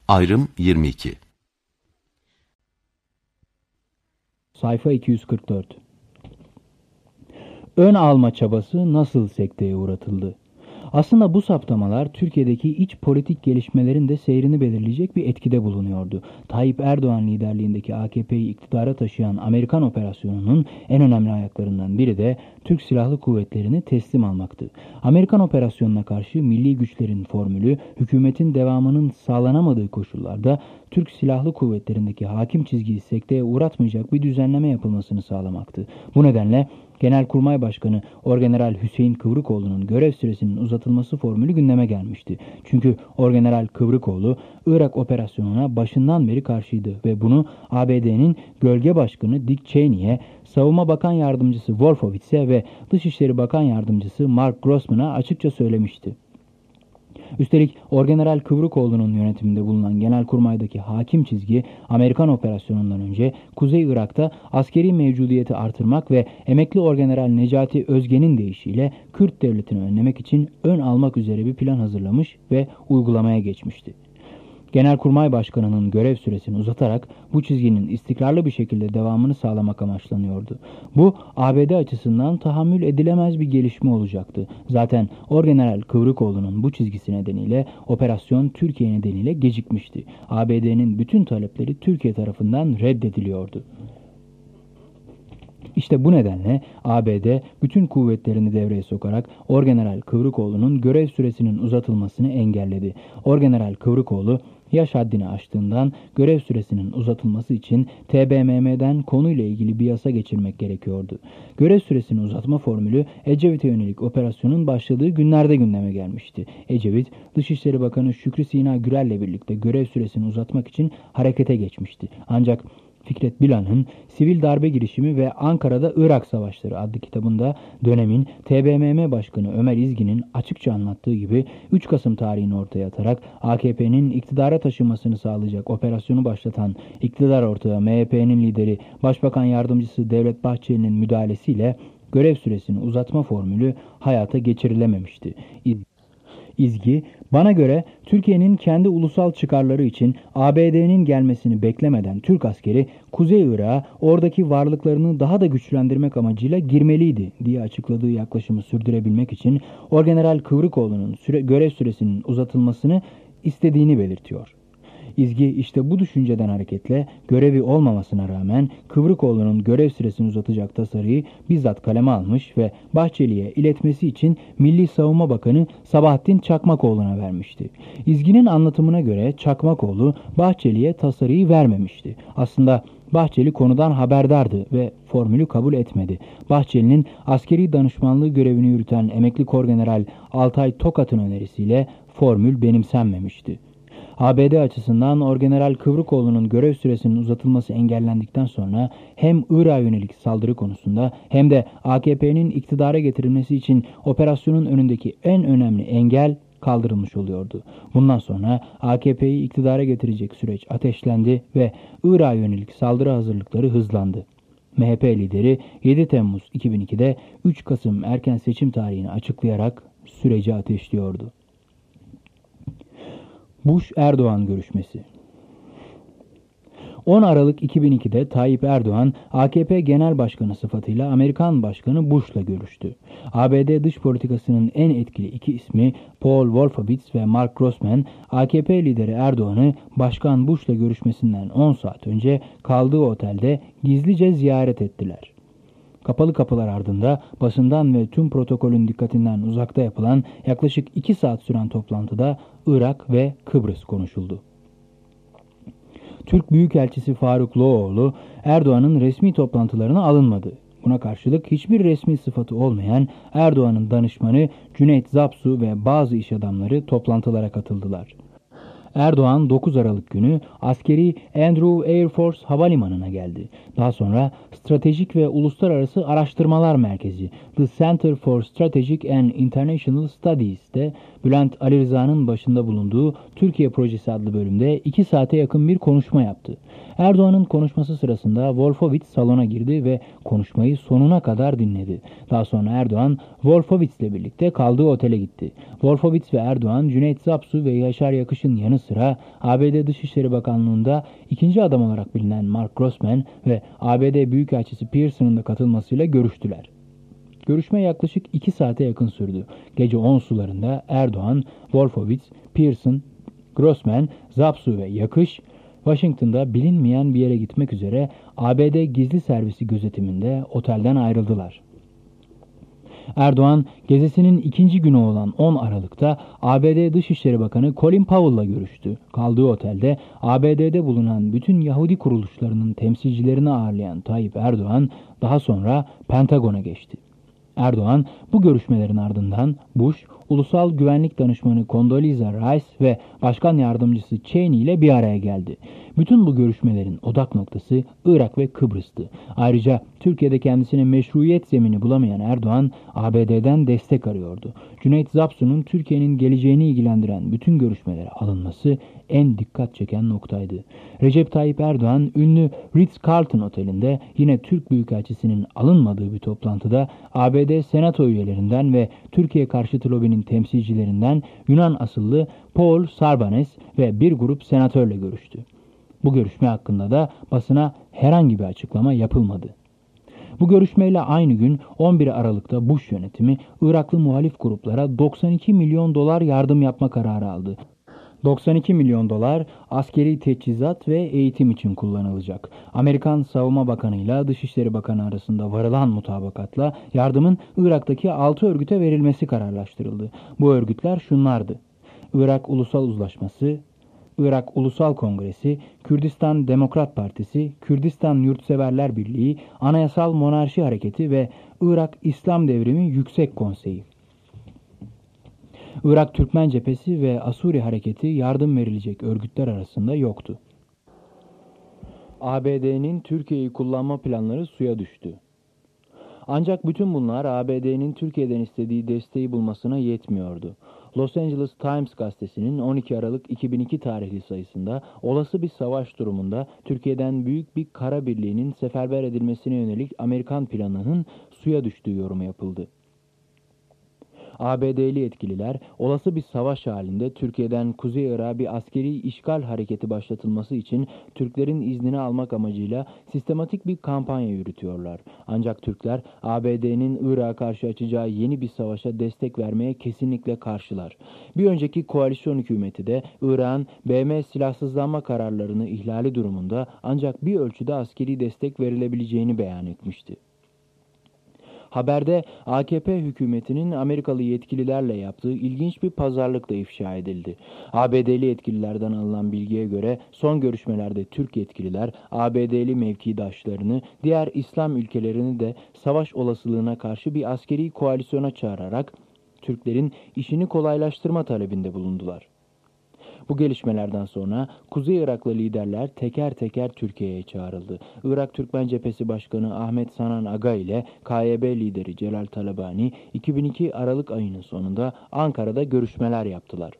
Ayrım 22. Sayfa 244. Ön alma çabası nasıl sekteye uğratıldı? Aslında bu saptamalar Türkiye'deki iç politik gelişmelerin de seyrini belirleyecek bir etkide bulunuyordu. Tayyip Erdoğan liderliğindeki AKP'yi iktidara taşıyan Amerikan operasyonunun en önemli ayaklarından biri de Türk Silahlı Kuvvetleri'ni teslim almaktı. Amerikan operasyonuna karşı milli güçlerin formülü, hükümetin devamının sağlanamadığı koşullarda Türk Silahlı Kuvvetleri'ndeki hakim çizgiyi sekteye uğratmayacak bir düzenleme yapılmasını sağlamaktı. Bu nedenle Genelkurmay Başkanı Orgeneral Hüseyin Kıvrıkoğlu'nun görev süresinin uzatılması formülü gündeme gelmişti. Çünkü Orgeneral Kıvrıkoğlu Irak operasyonuna başından beri karşıydı ve bunu ABD'nin Gölge Başkanı Dick Cheney'e, Savunma Bakan Yardımcısı Wolfowitz'e ve Dışişleri Bakan Yardımcısı Mark Grossman'a açıkça söylemişti. Üstelik Orgeneral Kıvrıkoğlu'nun yönetiminde bulunan Genelkurmay'daki hakim çizgi, Amerikan operasyonundan önce Kuzey Irak'ta askeri mevcudiyeti artırmak ve emekli Orgeneral Necati Özgen'in deyişiyle Kürt devletini önlemek için ön almak üzere bir plan hazırlamış ve uygulamaya geçmişti. Genelkurmay Başkanı'nın görev süresini uzatarak bu çizginin istikrarlı bir şekilde devamını sağlamak amaçlanıyordu. Bu ABD açısından tahammül edilemez bir gelişme olacaktı. Zaten Orgeneral Kıvrıkoğlu'nun bu çizgisi nedeniyle operasyon Türkiye nedeniyle gecikmişti. ABD'nin bütün talepleri Türkiye tarafından reddediliyordu. İşte bu nedenle ABD bütün kuvvetlerini devreye sokarak Orgeneral Kıvrıkoğlu'nun görev süresinin uzatılmasını engelledi. Orgeneral Kıvrıkoğlu yaş haddini aştığından görev süresinin uzatılması için TBMM'den konuyla ilgili bir yasa geçirmek gerekiyordu. Görev süresini uzatma formülü Ecevit'e yönelik operasyonun başladığı günlerde gündeme gelmişti. Ecevit, Dışişleri Bakanı Şükrü Sina Gürel'le birlikte görev süresini uzatmak için harekete geçmişti. Ancak Fikret Bilan'ın Sivil Darbe Girişimi ve Ankara'da Irak Savaşları adlı kitabında dönemin TBMM Başkanı Ömer İzgin'in açıkça anlattığı gibi 3 Kasım tarihini ortaya atarak AKP'nin iktidara taşınmasını sağlayacak operasyonu başlatan iktidar ortağı MHP'nin lideri Başbakan Yardımcısı Devlet Bahçeli'nin müdahalesiyle görev süresini uzatma formülü hayata geçirilememişti. İzgi, bana göre Türkiye'nin kendi ulusal çıkarları için ABD'nin gelmesini beklemeden Türk askeri Kuzey Irak'a oradaki varlıklarını daha da güçlendirmek amacıyla girmeliydi diye açıkladığı yaklaşımı sürdürebilmek için Orgeneral Kıvrıkoğlu'nun görev süresinin uzatılmasını istediğini belirtiyor. İzgi işte bu düşünceden hareketle görevi olmamasına rağmen Kıvrıkoğlu'nun görev süresini uzatacak tasarıyı bizzat kaleme almış ve Bahçeli'ye iletmesi için Milli Savunma Bakanı Sabahattin Çakmakoğlu'na vermişti. İzgi'nin anlatımına göre Çakmakoğlu Bahçeli'ye tasarıyı vermemişti. Aslında Bahçeli konudan haberdardı ve formülü kabul etmedi. Bahçeli'nin askeri danışmanlığı görevini yürüten emekli Korgeneral Altay Tokat'ın önerisiyle formül benimsenmemişti. ABD açısından Orgeneral Kıvrıkoğlu'nun görev süresinin uzatılması engellendikten sonra hem Irak'a yönelik saldırı konusunda hem de AKP'nin iktidara getirilmesi için operasyonun önündeki en önemli engel kaldırılmış oluyordu. Bundan sonra AKP'yi iktidara getirecek süreç ateşlendi ve Irak'a yönelik saldırı hazırlıkları hızlandı. MHP lideri 7 Temmuz 2002'de 3 Kasım erken seçim tarihini açıklayarak süreci ateşliyordu. Bush-Erdoğan görüşmesi. 10 Aralık 2002'de Tayyip Erdoğan, AKP Genel Başkanı sıfatıyla Amerikan Başkanı Bush'la görüştü. ABD dış politikasının en etkili iki ismi Paul Wolfowitz ve Mark Grossman, AKP lideri Erdoğan'ı Başkan Bush'la görüşmesinden 10 saat önce kaldığı otelde gizlice ziyaret ettiler. Kapalı kapılar ardında basından ve tüm protokolün dikkatinden uzakta yapılan yaklaşık 2 saat süren toplantıda Irak ve Kıbrıs konuşuldu. Türk Büyükelçisi Faruk Loğoğlu, Erdoğan'ın resmi toplantılarına alınmadı. Buna karşılık hiçbir resmi sıfatı olmayan Erdoğan'ın danışmanı Cüneyt Zapsu ve bazı iş adamları toplantılara katıldılar. Erdoğan 9 Aralık günü askeri Andrew Air Force Havalimanı'na geldi. Daha sonra Stratejik ve Uluslararası Araştırmalar Merkezi The Center for Strategic and International Studies'te Bülent Ali Rıza'nın başında bulunduğu Türkiye Projesi adlı bölümde 2 saate yakın bir konuşma yaptı. Erdoğan'ın konuşması sırasında Wolfowitz salona girdi ve konuşmayı sonuna kadar dinledi. Daha sonra Erdoğan Wolfowitz'le birlikte kaldığı otele gitti. Wolfowitz ve Erdoğan, Cüneyt Zapsu ve Yaşar Yakış'ın yanı sıra ABD Dışişleri Bakanlığı'nda ikinci adam olarak bilinen Mark Grossman ve ABD Büyükelçisi Pearson'ın da katılmasıyla görüştüler. Görüşme yaklaşık 2 saate yakın sürdü. Gece 10 sularında Erdoğan, Wolfowitz, Pearson, Grossman, Zapsu ve Yakış, Washington'da bilinmeyen bir yere gitmek üzere ABD gizli servisi gözetiminde otelden ayrıldılar. Erdoğan, gezisinin ikinci günü olan 10 Aralık'ta ABD Dışişleri Bakanı Colin Powell'la görüştü. Kaldığı otelde ABD'de bulunan bütün Yahudi kuruluşlarının temsilcilerini ağırlayan Tayyip Erdoğan daha sonra Pentagon'a geçti. Erdoğan bu görüşmelerin ardından Bush, Ulusal Güvenlik Danışmanı Condoleezza Rice ve Başkan Yardımcısı Cheney ile bir araya geldi. Bütün bu görüşmelerin odak noktası Irak ve Kıbrıs'tı. Ayrıca Türkiye'de kendisine meşruiyet zemini bulamayan Erdoğan, ABD'den destek arıyordu. Cüneyt Zapsu'nun Türkiye'nin geleceğini ilgilendiren bütün görüşmelere alınması en dikkat çeken noktaydı. Recep Tayyip Erdoğan, ünlü Ritz-Carlton Oteli'nde yine Türk Büyükelçisi'nin alınmadığı bir toplantıda ABD Senato üyelerinden ve Türkiye karşıtı lobinin temsilcilerinden Yunan asıllı Paul Sarbanes ve bir grup senatörle görüştü. Bu görüşme hakkında da basına herhangi bir açıklama yapılmadı. Bu görüşmeyle aynı gün 11 Aralık'ta Bush yönetimi Iraklı muhalif gruplara 92 milyon dolar yardım yapma kararı aldı. 92 milyon dolar askeri teçhizat ve eğitim için kullanılacak. Amerikan Savunma Bakanı ile Dışişleri Bakanı arasında varılan mutabakatla yardımın Irak'taki 6 örgüte verilmesi kararlaştırıldı. Bu örgütler şunlardı: Irak Ulusal Uzlaşması, Irak Ulusal Kongresi, Kürdistan Demokrat Partisi, Kürdistan Yurtseverler Birliği, Anayasal Monarşi Hareketi ve Irak İslam Devrimi Yüksek Konseyi. Irak Türkmen Cephesi ve Asuri Hareketi yardım verilecek örgütler arasında yoktu. ABD'nin Türkiye'yi kullanma planları suya düştü. Ancak bütün bunlar ABD'nin Türkiye'den istediği desteği bulmasına yetmiyordu. Los Angeles Times gazetesinin 12 Aralık 2002 tarihli sayısında olası bir savaş durumunda Türkiye'den büyük bir kara birliğinin seferber edilmesine yönelik Amerikan planının suya düştüğü yorumu yapıldı. ABD'li yetkililer olası bir savaş halinde Türkiye'den Kuzey Irak'a bir askeri işgal hareketi başlatılması için Türklerin iznini almak amacıyla sistematik bir kampanya yürütüyorlar. Ancak Türkler ABD'nin Irak'a karşı açacağı yeni bir savaşa destek vermeye kesinlikle karşılar. Bir önceki koalisyon hükümeti de Irak'ın BM silahsızlanma kararlarını ihlali durumunda ancak bir ölçüde askeri destek verilebileceğini beyan etmişti. Haberde AKP hükümetinin Amerikalı yetkililerle yaptığı ilginç bir pazarlık da ifşa edildi. ABD'li yetkililerden alınan bilgiye göre son görüşmelerde Türk yetkililer ABD'li mevkidaşlarını, diğer İslam ülkelerini de savaş olasılığına karşı bir askeri koalisyona çağırarak Türklerin işini kolaylaştırma talebinde bulundular. Bu gelişmelerden sonra Kuzey Iraklı liderler teker teker Türkiye'ye çağrıldı. Irak Türkmen Cephesi Başkanı Ahmet Sanan Aga ile KYB lideri Celal Talabani 2002 Aralık ayının sonunda Ankara'da görüşmeler yaptılar.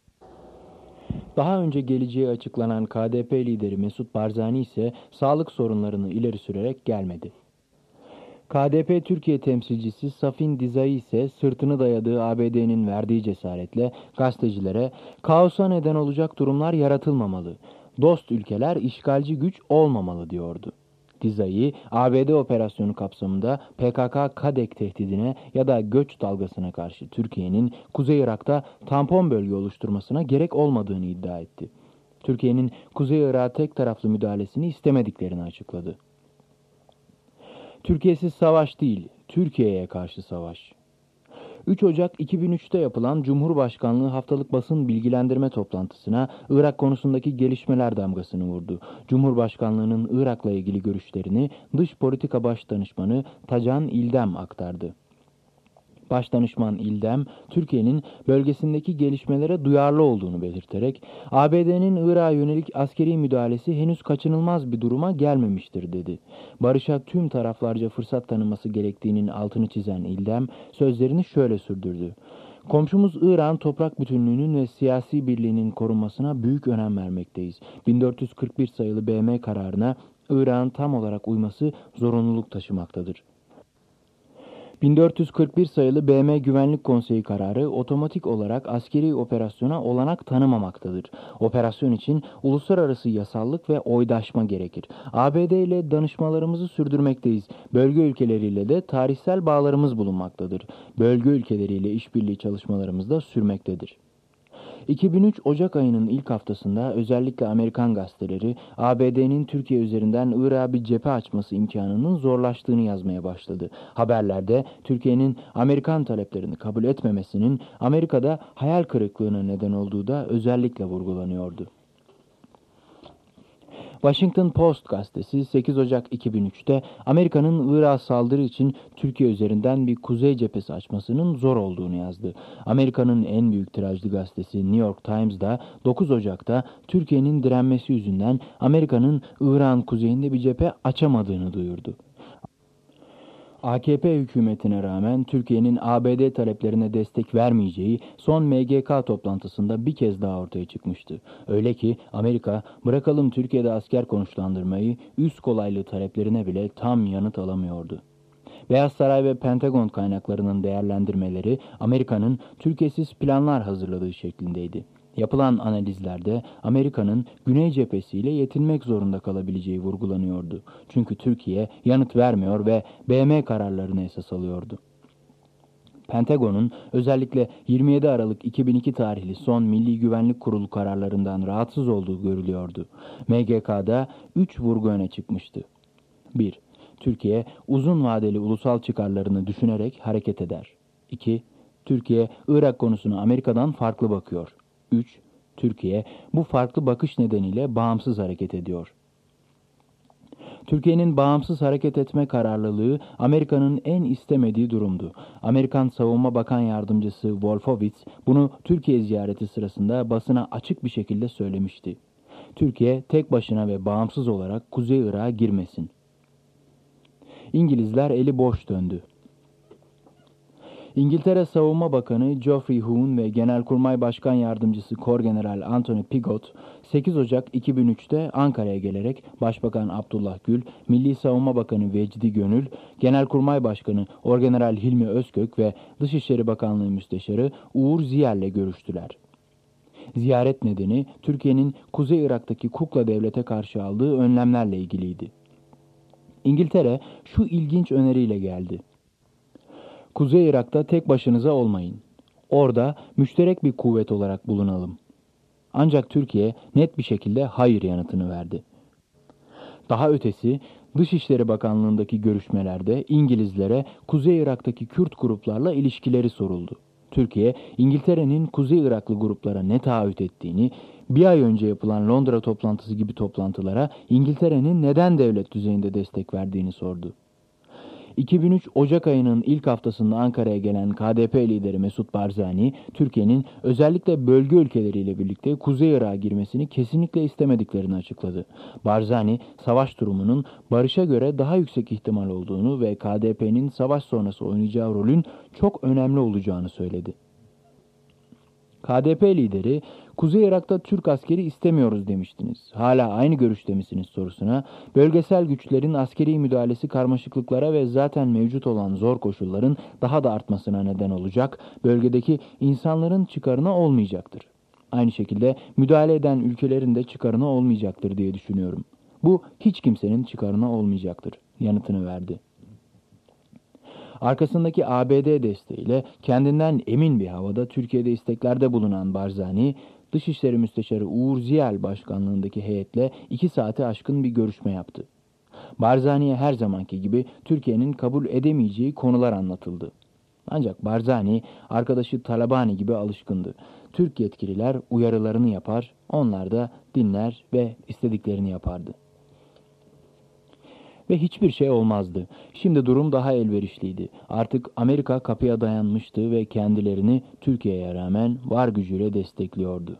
Daha önce geleceği açıklanan KDP lideri Mesut Barzani ise sağlık sorunlarını ileri sürerek gelmedi. KDP Türkiye temsilcisi Safin Dizai ise sırtını dayadığı ABD'nin verdiği cesaretle gazetecilere kaosa neden olacak durumlar yaratılmamalı, dost ülkeler işgalci güç olmamalı diyordu. Dizai, ABD operasyonu kapsamında PKK-KADEK tehdidine ya da göç dalgasına karşı Türkiye'nin Kuzey Irak'ta tampon bölge oluşturmasına gerek olmadığını iddia etti. Türkiye'nin Kuzey Irak'a tek taraflı müdahalesini istemediklerini açıkladı. Türkiye'siz savaş değil, Türkiye'ye karşı savaş. 3 Ocak 2003'te yapılan Cumhurbaşkanlığı haftalık basın bilgilendirme toplantısına Irak konusundaki gelişmeler damgasını vurdu. Cumhurbaşkanlığının Irak'la ilgili görüşlerini Dış Politika Başdanışmanı Tacan İldem aktardı. Başdanışman İldem, Türkiye'nin bölgesindeki gelişmelere duyarlı olduğunu belirterek, ABD'nin Irak'a yönelik askeri müdahalesi henüz kaçınılmaz bir duruma gelmemiştir dedi. Barış'a tüm taraflarca fırsat tanıması gerektiğinin altını çizen İldem, sözlerini şöyle sürdürdü. Komşumuz İran toprak bütünlüğünün ve siyasi birliğinin korunmasına büyük önem vermekteyiz. 1441 sayılı BM kararına İran'ın tam olarak uyması zorunluluk taşımaktadır. 1441 sayılı BM Güvenlik Konseyi kararı otomatik olarak askeri operasyona olanak tanımamaktadır. Operasyon için uluslararası yasallık ve oydaşma gerekir. ABD ile danışmalarımızı sürdürmekteyiz. Bölge ülkeleriyle de tarihsel bağlarımız bulunmaktadır. Bölge ülkeleriyle işbirliği çalışmalarımız da sürmektedir. 2003 Ocak ayının ilk haftasında özellikle Amerikan gazeteleri ABD'nin Türkiye üzerinden Irak'a bir cephe açması imkanının zorlaştığını yazmaya başladı. Haberlerde Türkiye'nin Amerikan taleplerini kabul etmemesinin Amerika'da hayal kırıklığına neden olduğu da özellikle vurgulanıyordu. Washington Post gazetesi 8 Ocak 2003'te Amerika'nın Irak'a saldırı için Türkiye üzerinden bir kuzey cephesi açmasının zor olduğunu yazdı. Amerika'nın en büyük tirajlı gazetesi New York Times da 9 Ocak'ta Türkiye'nin direnmesi yüzünden Amerika'nın Irak'ın kuzeyinde bir cephe açamadığını duyurdu. AKP hükümetine rağmen Türkiye'nin ABD taleplerine destek vermeyeceği son MGK toplantısında bir kez daha ortaya çıkmıştı. Öyle ki Amerika bırakalım Türkiye'de asker konuşlandırmayı üst kolaylığı taleplerine bile tam yanıt alamıyordu. Beyaz Saray ve Pentagon kaynaklarının değerlendirmeleri Amerika'nın Türkiye'siz planlar hazırladığı şeklindeydi. Yapılan analizlerde Amerika'nın Güney cephesiyle yetinmek zorunda kalabileceği vurgulanıyordu. Çünkü Türkiye yanıt vermiyor ve BM kararlarını esas alıyordu. Pentagon'un özellikle 27 Aralık 2002 tarihli son Milli Güvenlik Kurulu kararlarından rahatsız olduğu görülüyordu. MGK'da 3 vurgu öne çıkmıştı. 1. Türkiye uzun vadeli ulusal çıkarlarını düşünerek hareket eder. 2. Türkiye Irak konusuna Amerika'dan farklı bakıyor. 3. Türkiye bu farklı bakış nedeniyle bağımsız hareket ediyor. Türkiye'nin bağımsız hareket etme kararlılığı Amerika'nın en istemediği durumdu. Amerikan Savunma Bakan Yardımcısı Wolfowitz bunu Türkiye ziyareti sırasında basına açık bir şekilde söylemişti. Türkiye tek başına ve bağımsız olarak Kuzey Irak'a girmesin. İngilizler eli boş döndü. İngiltere Savunma Bakanı Geoffrey Huon ve Genelkurmay Başkan Yardımcısı Korgeneral Anthony Pigott 8 Ocak 2003'te Ankara'ya gelerek Başbakan Abdullah Gül, Milli Savunma Bakanı Vecdi Gönül, Genelkurmay Başkanı Orgeneral Hilmi Özkök ve Dışişleri Bakanlığı Müsteşarı Uğur Ziyer'le görüştüler. Ziyaret nedeni Türkiye'nin Kuzey Irak'taki Kukla Devlet'e karşı aldığı önlemlerle ilgiliydi. İngiltere şu ilginç öneriyle geldi. Kuzey Irak'ta tek başınıza olmayın. Orada müşterek bir kuvvet olarak bulunalım. Ancak Türkiye net bir şekilde hayır yanıtını verdi. Daha ötesi Dışişleri Bakanlığı'ndaki görüşmelerde İngilizlere Kuzey Irak'taki Kürt gruplarla ilişkileri soruldu. Türkiye, İngiltere'nin Kuzey Iraklı gruplara ne taahhüt ettiğini, bir ay önce yapılan Londra toplantısı gibi toplantılara İngiltere'nin neden devlet düzeyinde destek verdiğini sordu. 2003 Ocak ayının ilk haftasında Ankara'ya gelen KDP lideri Mesut Barzani, Türkiye'nin özellikle bölge ülkeleriyle birlikte Kuzey Irak'a girmesini kesinlikle istemediklerini açıkladı. Barzani, savaş durumunun barışa göre daha yüksek ihtimal olduğunu ve KDP'nin savaş sonrası oynayacağı rolün çok önemli olacağını söyledi. KDP lideri, Kuzey Irak'ta Türk askeri istemiyoruz demiştiniz. Hala aynı görüşte misiniz sorusuna, bölgesel güçlerin askeri müdahalesi karmaşıklıklara ve zaten mevcut olan zor koşulların daha da artmasına neden olacak, bölgedeki insanların çıkarına olmayacaktır. Aynı şekilde müdahale eden ülkelerin de çıkarına olmayacaktır diye düşünüyorum. Bu hiç kimsenin çıkarına olmayacaktır yanıtını verdi. Arkasındaki ABD desteğiyle kendinden emin bir havada Türkiye'de isteklerde bulunan Barzani, Dışişleri Müsteşarı Uğur Ziyal başkanlığındaki heyetle 2 saate aşkın bir görüşme yaptı. Barzani'ye her zamanki gibi Türkiye'nin kabul edemeyeceği konular anlatıldı. Ancak Barzani, arkadaşı Talabani gibi alışkındı. Türk yetkililer uyarılarını yapar, onlar da dinler ve istediklerini yapardı. Ve hiçbir şey olmazdı. Şimdi durum daha elverişliydi. Artık Amerika kapıya dayanmıştı ve kendilerini Türkiye'ye rağmen var gücüyle destekliyordu.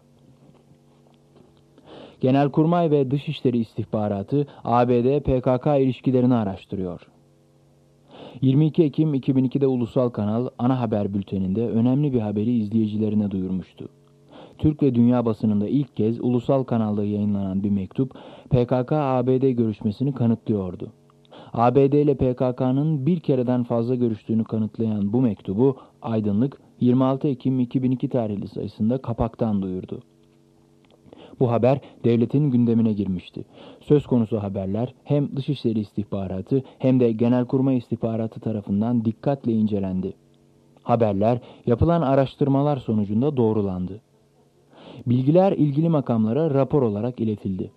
Genelkurmay ve Dışişleri İstihbaratı ABD-PKK ilişkilerini araştırıyor. 22 Ekim 2002'de Ulusal Kanal ana haber bülteninde önemli bir haberi izleyicilerine duyurmuştu. Türk ve dünya basınında ilk kez Ulusal Kanal'da yayınlanan bir mektup PKK-ABD görüşmesini kanıtlıyordu. ABD ile PKK'nın bir kereden fazla görüştüğünü kanıtlayan bu mektubu Aydınlık 26 Ekim 2002 tarihli sayısında kapaktan duyurdu. Bu haber devletin gündemine girmişti. Söz konusu haberler hem Dışişleri İstihbaratı hem de Genelkurmay İstihbaratı tarafından dikkatle incelendi. Haberler yapılan araştırmalar sonucunda doğrulandı. Bilgiler ilgili makamlara rapor olarak iletildi.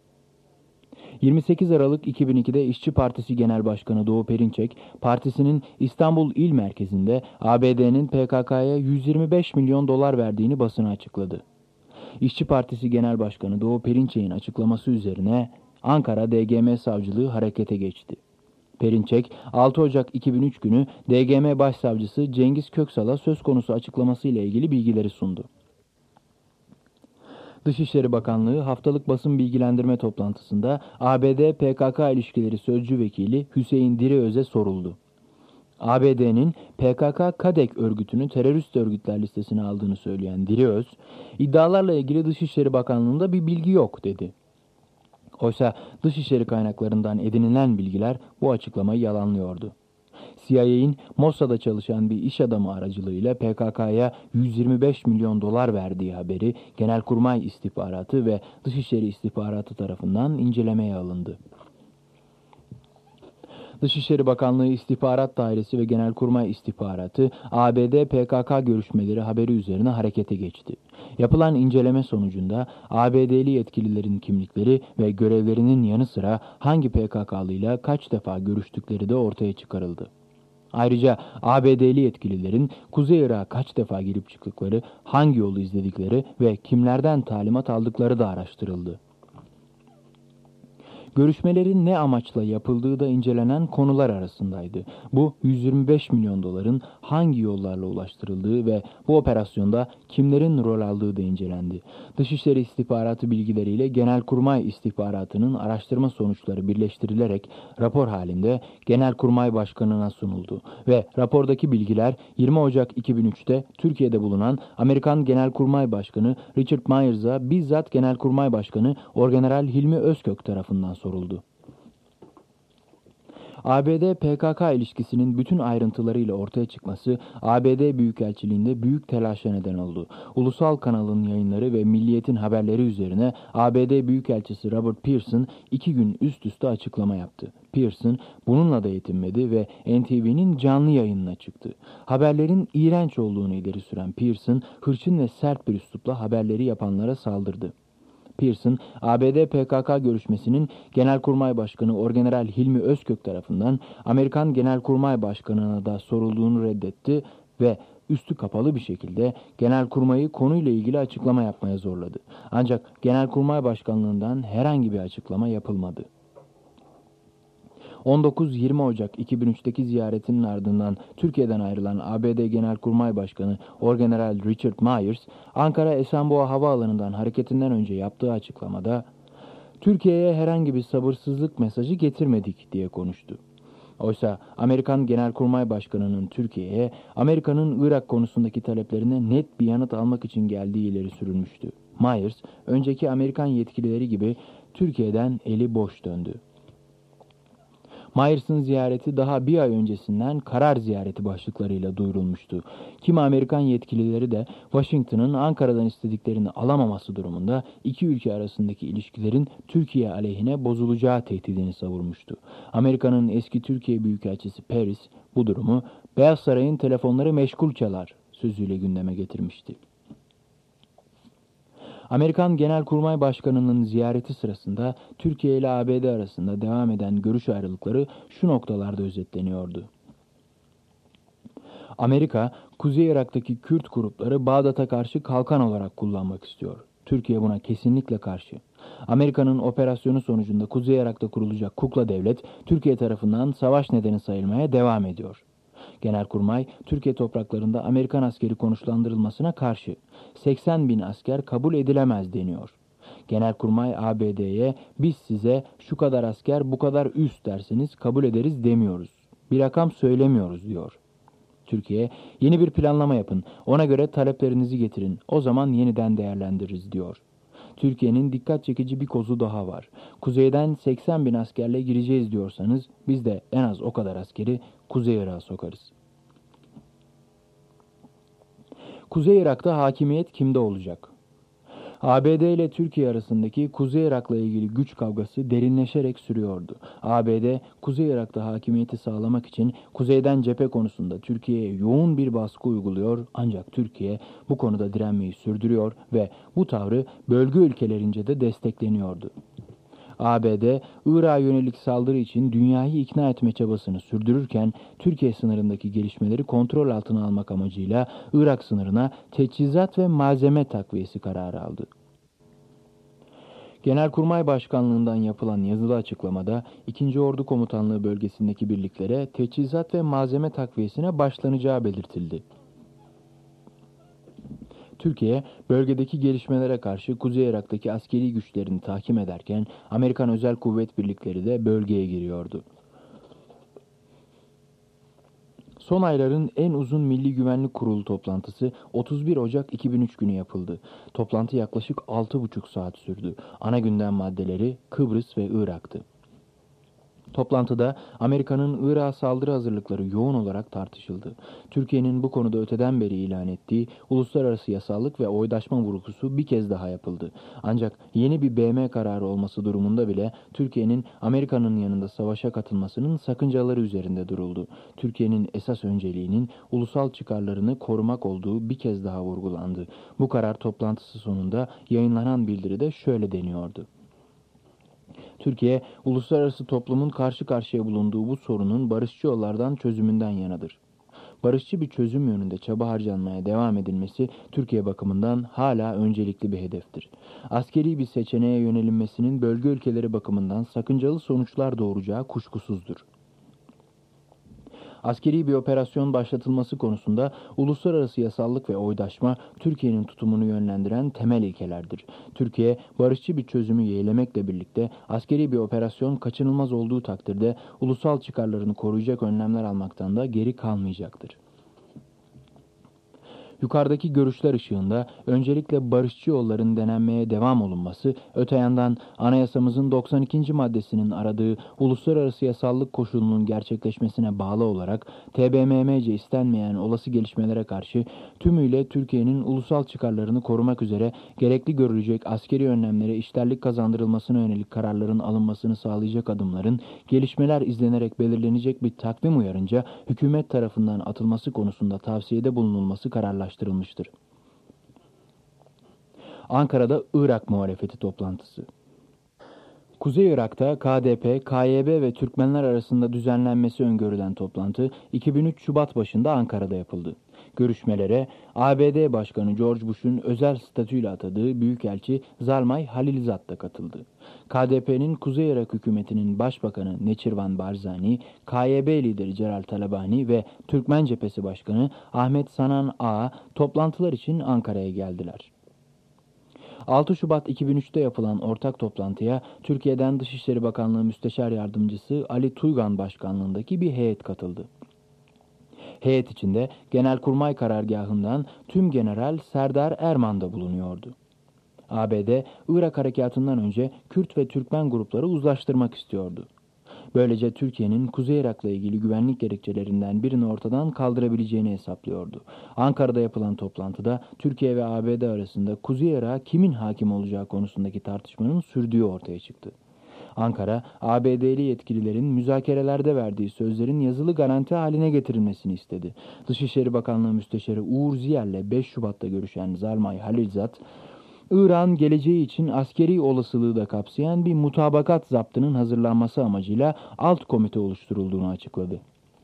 28 Aralık 2002'de İşçi Partisi Genel Başkanı Doğu Perinçek, partisinin İstanbul İl Merkezi'nde ABD'nin PKK'ya 125 milyon dolar verdiğini basına açıkladı. İşçi Partisi Genel Başkanı Doğu Perinçek'in açıklaması üzerine Ankara DGM Savcılığı harekete geçti. Perinçek, 6 Ocak 2003 günü DGM Başsavcısı Cengiz Köksal'a söz konusu açıklaması ile ilgili bilgileri sundu. Dışişleri Bakanlığı haftalık basın bilgilendirme toplantısında ABD-PKK ilişkileri sözcü vekili Hüseyin Diriöz'e soruldu. ABD'nin PKK-KADEK örgütünü terörist örgütler listesine aldığını söyleyen Diriöz, iddialarla ilgili Dışişleri Bakanlığı'nda bir bilgi yok dedi. Oysa Dışişleri kaynaklarından edinilen bilgiler bu açıklamayı yalanlıyordu. CIA'in Mossad'da çalışan bir iş adamı aracılığıyla PKK'ya 125 milyon dolar verdiği haberi Genelkurmay İstihbaratı ve Dışişleri İstihbaratı tarafından incelemeye alındı. Dışişleri Bakanlığı İstihbarat Dairesi ve Genelkurmay İstihbaratı ABD-PKK görüşmeleri haberi üzerine harekete geçti. Yapılan inceleme sonucunda ABD'li yetkililerin kimlikleri ve görevlerinin yanı sıra hangi PKK'lıyla kaç defa görüştükleri de ortaya çıkarıldı. Ayrıca ABD'li yetkililerin Kuzey Irak'a kaç defa girip çıktıkları, hangi yolu izledikleri ve kimlerden talimat aldıkları da araştırıldı. Görüşmelerin ne amaçla yapıldığı da incelenen konular arasındaydı. Bu 125 milyon doların hangi yollarla ulaştırıldığı ve bu operasyonda kimlerin rol aldığı da incelendi. Dışişleri İstihbaratı bilgileriyle Genelkurmay İstihbaratı'nın araştırma sonuçları birleştirilerek rapor halinde Genelkurmay Başkanı'na sunuldu ve rapordaki bilgiler 20 Ocak 2003'te Türkiye'de bulunan Amerikan Genelkurmay Başkanı Richard Myers'a bizzat Genelkurmay Başkanı Orgeneral Hilmi Özkök tarafından soruldu. ABD-PKK ilişkisinin bütün ayrıntılarıyla ortaya çıkması ABD Büyükelçiliğinde büyük telaşa neden oldu. Ulusal Kanal'ın yayınları ve Milliyet'in haberleri üzerine ABD Büyükelçisi Robert Pearson 2 gün üst üste açıklama yaptı. Pearson bununla da yetinmedi ve NTV'nin canlı yayınına çıktı. Haberlerin iğrenç olduğunu ileri süren Pearson, hırçın ve sert bir üslupla haberleri yapanlara saldırdı. Pearson, ABD-PKK görüşmesinin Genelkurmay Başkanı Orgeneral Hilmi Özkök tarafından Amerikan Genelkurmay Başkanı'na da sorulduğunu reddetti ve üstü kapalı bir şekilde Genelkurmay'ı konuyla ilgili açıklama yapmaya zorladı. Ancak Genelkurmay Başkanlığı'ndan herhangi bir açıklama yapılmadı. 19-20 Ocak 2003'teki ziyaretinin ardından Türkiye'den ayrılan ABD Genelkurmay Başkanı Orgeneral Richard Myers, Ankara Esenboğa Havaalanı'ndan hareketinden önce yaptığı açıklamada "Türkiye'ye herhangi bir sabırsızlık mesajı getirmedik" diye konuştu. Oysa Amerikan Genelkurmay Başkanı'nın Türkiye'ye Amerika'nın Irak konusundaki taleplerine net bir yanıt almak için geldiği ileri sürülmüştü. Myers, önceki Amerikan yetkilileri gibi Türkiye'den eli boş döndü. Myers'ın ziyareti daha bir ay öncesinden karar ziyareti başlıklarıyla duyurulmuştu. Kimi Amerikan yetkilileri de Washington'ın Ankara'dan istediklerini alamaması durumunda iki ülke arasındaki ilişkilerin Türkiye aleyhine bozulacağı tehdidini savurmuştu. Amerika'nın eski Türkiye Büyükelçisi Paris bu durumu Beyaz Saray'ın telefonları meşgul çalar sözüyle gündeme getirmişti. Amerikan Genelkurmay Başkanı'nın ziyareti sırasında Türkiye ile ABD arasında devam eden görüş ayrılıkları şu noktalarda özetleniyordu. Amerika, Kuzey Irak'taki Kürt grupları Bağdat'a karşı kalkan olarak kullanmak istiyor. Türkiye buna kesinlikle karşı. Amerika'nın operasyonu sonucunda Kuzey Irak'ta kurulacak kukla devlet, Türkiye tarafından savaş nedeni sayılmaya devam ediyor. Genelkurmay, Türkiye topraklarında Amerikan askeri konuşlandırılmasına karşı 80 bin asker kabul edilemez deniyor. Genelkurmay ABD'ye biz size şu kadar asker bu kadar üst derseniz kabul ederiz demiyoruz. bir rakam söylemiyoruz diyor. Türkiye, yeni bir planlama yapın, ona göre taleplerinizi getirin, o zaman yeniden değerlendiririz diyor. Türkiye'nin dikkat çekici bir kozu daha var. Kuzeyden 80 bin askerle gireceğiz diyorsanız biz de en az o kadar askeri Kuzey Irak'a sokarız. Kuzey Irak'ta hakimiyet kimde olacak? ABD ile Türkiye arasındaki Kuzey Irak'la ilgili güç kavgası derinleşerek sürüyordu. ABD, Kuzey Irak'ta hakimiyeti sağlamak için kuzeyden cephe konusunda Türkiye'ye yoğun bir baskı uyguluyor, ancak Türkiye bu konuda direnmeyi sürdürüyor ve bu tavrı bölge ülkelerince de destekleniyordu. ABD, Irak'a yönelik saldırı için dünyayı ikna etme çabasını sürdürürken, Türkiye sınırındaki gelişmeleri kontrol altına almak amacıyla Irak sınırına teçhizat ve malzeme takviyesi kararı aldı. Genelkurmay Başkanlığından yapılan yazılı açıklamada 2. Ordu Komutanlığı bölgesindeki birliklere teçhizat ve malzeme takviyesine başlanacağı belirtildi. Türkiye, bölgedeki gelişmelere karşı Kuzey Irak'taki askeri güçlerini tahkim ederken Amerikan Özel Kuvvet Birlikleri de bölgeye giriyordu. Son ayların en uzun Milli Güvenlik Kurulu toplantısı 31 Ocak 2003 günü yapıldı. Toplantı yaklaşık 6,5 saat sürdü. Ana gündem maddeleri Kıbrıs ve Irak'tı. Toplantıda Amerika'nın Irak'a saldırı hazırlıkları yoğun olarak tartışıldı. Türkiye'nin bu konuda öteden beri ilan ettiği uluslararası yasallık ve oydaşma vurgusu bir kez daha yapıldı. Ancak yeni bir BM kararı olması durumunda bile Türkiye'nin Amerika'nın yanında savaşa katılmasının sakıncaları üzerinde duruldu. Türkiye'nin esas önceliğinin ulusal çıkarlarını korumak olduğu bir kez daha vurgulandı. Bu karar toplantısı sonunda yayınlanan bildiride şöyle deniyordu: Türkiye, uluslararası toplumun karşı karşıya bulunduğu bu sorunun barışçı yollardan çözümünden yanadır. Barışçı bir çözüm yönünde çaba harcanmaya devam edilmesi Türkiye bakımından hala öncelikli bir hedeftir. Askeri bir seçeneğe yönelinmesinin bölge ülkeleri bakımından sakıncalı sonuçlar doğuracağı kuşkusuzdur. Askeri bir operasyon başlatılması konusunda uluslararası yasallık ve oydaşma Türkiye'nin tutumunu yönlendiren temel ilkelerdir. Türkiye, barışçı bir çözümü yeğlemekle birlikte askeri bir operasyon kaçınılmaz olduğu takdirde ulusal çıkarlarını koruyacak önlemler almaktan da geri kalmayacaktır. Yukarıdaki görüşler ışığında öncelikle barışçı yolların denenmeye devam olunması, öte yandan anayasamızın 92. maddesinin aradığı uluslararası yasallık koşulunun gerçekleşmesine bağlı olarak TBMM'ce istenmeyen olası gelişmelere karşı tümüyle Türkiye'nin ulusal çıkarlarını korumak üzere gerekli görülecek askeri önlemlere işlerlik kazandırılmasına yönelik kararların alınmasını sağlayacak adımların gelişmeler izlenerek belirlenecek bir takvim uyarınca hükümet tarafından atılması konusunda tavsiyede bulunulması kararlaştırılmıştır. Ankara'da Irak muhalefeti toplantısı. Kuzey Irak'ta KDP, KYB ve Türkmenler arasında düzenlenmesi öngörülen toplantı 2003 Şubat başında Ankara'da yapıldı. Görüşmelere ABD Başkanı George Bush'un özel statüyle atadığı Büyükelçi Zalmay Halilzad da katıldı. KDP'nin Kuzey Irak hükümetinin Başbakanı Neçirvan Barzani, KYB lideri Celal Talabani ve Türkmen Cephesi Başkanı Ahmet Sanan Ağa toplantılar için Ankara'ya geldiler. 6 Şubat 2003'te yapılan ortak toplantıya Türkiye'den Dışişleri Bakanlığı Müsteşar Yardımcısı Ali Tuygan başkanlığındaki bir heyet katıldı. Heyet içinde Genelkurmay Karargahı'ndan Tümgeneral Serdar Erman da bulunuyordu. ABD, Irak harekatından önce Kürt ve Türkmen grupları uzlaştırmak istiyordu. Böylece Türkiye'nin Kuzey Irak'la ilgili güvenlik gerekçelerinden birini ortadan kaldırabileceğini hesaplıyordu. Ankara'da yapılan toplantıda Türkiye ve ABD arasında Kuzey Irak'a kimin hakim olacağı konusundaki tartışmanın sürdüğü ortaya çıktı. Ankara, ABD'li yetkililerin müzakerelerde verdiği sözlerin yazılı garanti haline getirilmesini istedi. Dışişleri Bakanlığı Müsteşarı Uğur Ziyer'le 5 Şubat'ta görüşen Zalmay Halilzad, İran geleceği için askeri olasılığı da kapsayan bir mutabakat zaptının hazırlanması amacıyla alt komite oluşturulduğunu açıkladı.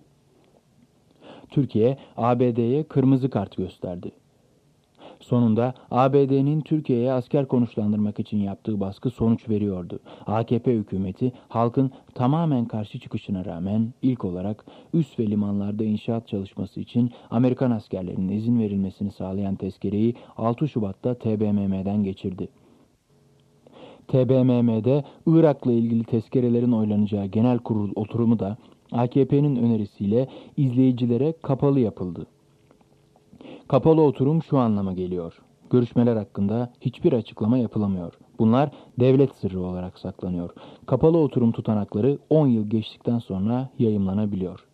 Türkiye, ABD'ye kırmızı kart gösterdi. Sonunda ABD'nin Türkiye'ye asker konuşlandırmak için yaptığı baskı sonuç veriyordu. AKP hükümeti halkın tamamen karşı çıkışına rağmen ilk olarak üs ve limanlarda inşaat çalışması için Amerikan askerlerinin izin verilmesini sağlayan tezkereyi 6 Şubat'ta TBMM'den geçirdi. TBMM'de Irak'la ilgili tezkerelerin oylanacağı genel kurul oturumu da AKP'nin önerisiyle izleyicilere kapalı yapıldı. Kapalı oturum şu anlama geliyor: görüşmeler hakkında hiçbir açıklama yapılamıyor. Bunlar devlet sırrı olarak saklanıyor. Kapalı oturum tutanakları 10 yıl geçtikten sonra yayımlanabiliyor.